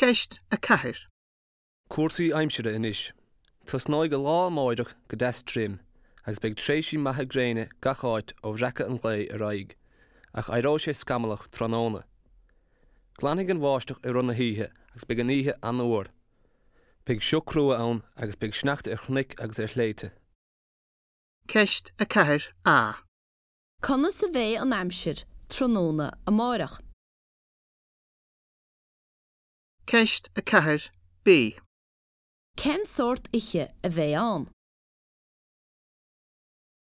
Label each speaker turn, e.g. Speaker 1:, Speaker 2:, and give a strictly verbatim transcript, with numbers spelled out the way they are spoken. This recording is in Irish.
Speaker 1: Ceist a ceathair.
Speaker 2: Cuasaí aimsire inis. Tus ná go lá máideach go des trim, agus beag tréisí maithe gréine gacháit ó bhreacha an lé ar aig, ach airó sé scamalach tróna. Glanigh an bháisteach ar run na híthe agus beag an íthe an uair. Beag seo crua ann agus beag sneachta ar chnic agus ar chléite.
Speaker 1: Ceist a ceathair A.
Speaker 3: Conna sa bheith an aimsir tróna a máireach.
Speaker 1: Ceist a ceathair B.
Speaker 3: Cén sort ihe a bheith an?